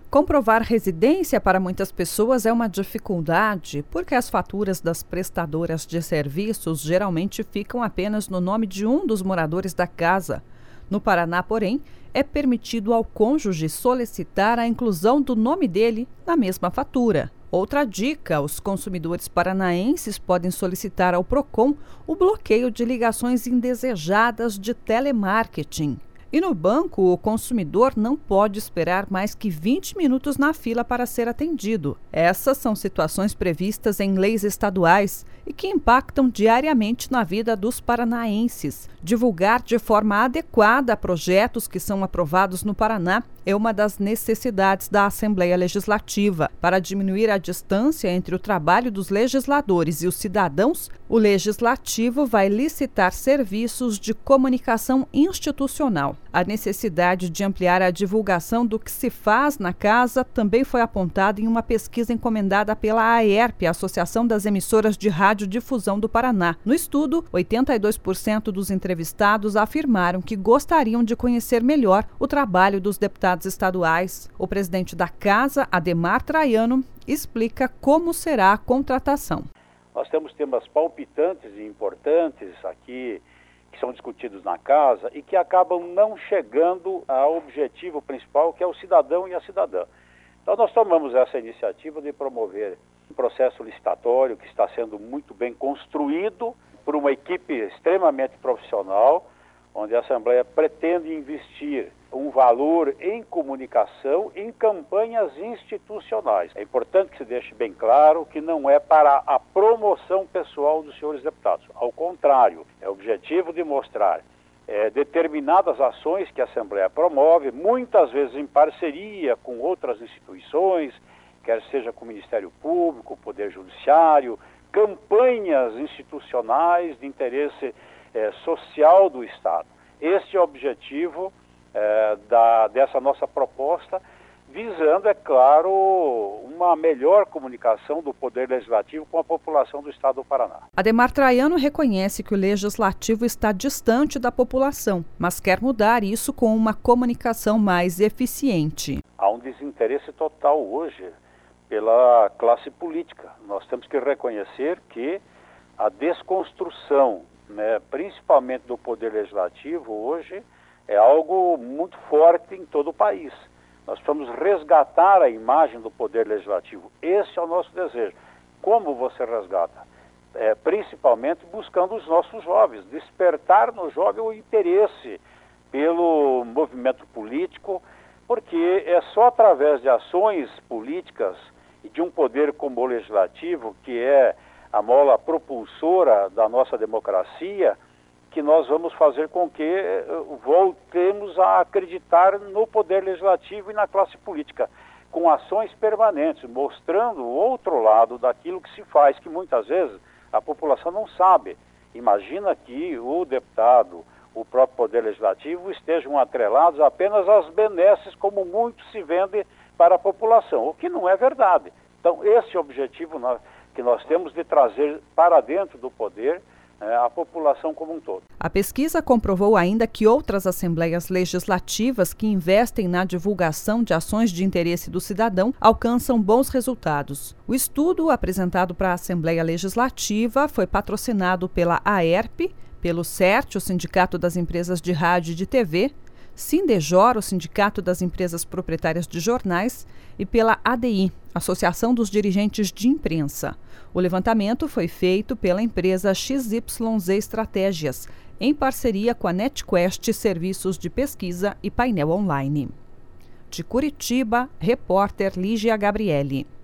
Comprovar residência para muitas pessoas é uma dificuldade, porque as faturas das prestadoras de serviços geralmente ficam apenas no nome de um dos moradores da casa. No Paraná, porém, é permitido ao cônjuge solicitar a inclusão do nome dele na mesma fatura. Outra dica: os consumidores paranaenses podem solicitar ao PROCON o bloqueio de ligações indesejadas de telemarketing. E no banco, o consumidor não pode esperar mais que 20 minutos na fila para ser atendido. Essas são situações previstas em leis estaduais e que impactam diariamente na vida dos paranaenses. Divulgar de forma adequada projetos que são aprovados no Paraná é uma das necessidades da Assembleia Legislativa. Para diminuir a distância entre o trabalho dos legisladores e os cidadãos, o Legislativo vai licitar serviços de comunicação institucional. A necessidade de ampliar a divulgação do que se faz na casa também foi apontada em uma pesquisa encomendada pela AERP, Associação das Emissoras de Radiodifusão do Paraná. No estudo, 82% dos entrevistados afirmaram que gostariam de conhecer melhor o trabalho dos deputados estaduais. O presidente da Casa, Ademar Traiano, explica como será a contratação. Nós temos temas palpitantes e importantes aqui, que são discutidos na casa e que acabam não chegando ao objetivo principal, que é o cidadão e a cidadã. Então nós tomamos essa iniciativa de promover um processo licitatório que está sendo muito bem construído por uma equipe extremamente profissional, onde a Assembleia pretende investir um valor em comunicação, em campanhas institucionais. É importante que se deixe bem claro que não é para a promoção pessoal dos senhores deputados. Ao contrário, é o objetivo de mostrar determinadas ações que a Assembleia promove, muitas vezes em parceria com outras instituições, quer seja com o Ministério Público, o Poder Judiciário, campanhas institucionais de interesse social do Estado. Este é o objetivo dessa nossa proposta, visando, é claro, uma melhor comunicação do Poder Legislativo com a população do Estado do Paraná. Ademar Traiano reconhece que o Legislativo está distante da população, mas quer mudar isso com uma comunicação mais eficiente. Há um desinteresse total hoje pela classe política. Nós temos que reconhecer que a desconstrução, principalmente do Poder Legislativo, hoje é algo muito forte em todo o país. Nós precisamos resgatar a imagem do Poder Legislativo. Esse é o nosso desejo. Como você resgata? Principalmente buscando os nossos jovens, despertar no jovem o interesse pelo movimento político, porque é só através de ações políticas e de um poder como o Legislativo, que é a mola propulsora da nossa democracia, que nós vamos fazer com que voltemos a acreditar no Poder Legislativo e na classe política, com ações permanentes, mostrando o outro lado daquilo que se faz, que muitas vezes a população não sabe. Imagina que o deputado, o próprio Poder Legislativo estejam atrelados apenas às benesses, como muito se vende para a população, o que não é verdade. Então, esse é o objetivo que nós temos de trazer para dentro do poder a população como um todo. A pesquisa comprovou ainda que outras assembleias legislativas que investem na divulgação de ações de interesse do cidadão alcançam bons resultados. O estudo apresentado para a Assembleia Legislativa foi patrocinado pela AERP, pelo CERT, o Sindicato das Empresas de Rádio e de TV, Sindejor, o Sindicato das Empresas Proprietárias de Jornais, e pela ADI, Associação dos Dirigentes de Imprensa. O levantamento foi feito pela empresa XYZ Estratégias, em parceria com a NetQuest Serviços de Pesquisa e Painel Online. De Curitiba, repórter Lígia Gabriele.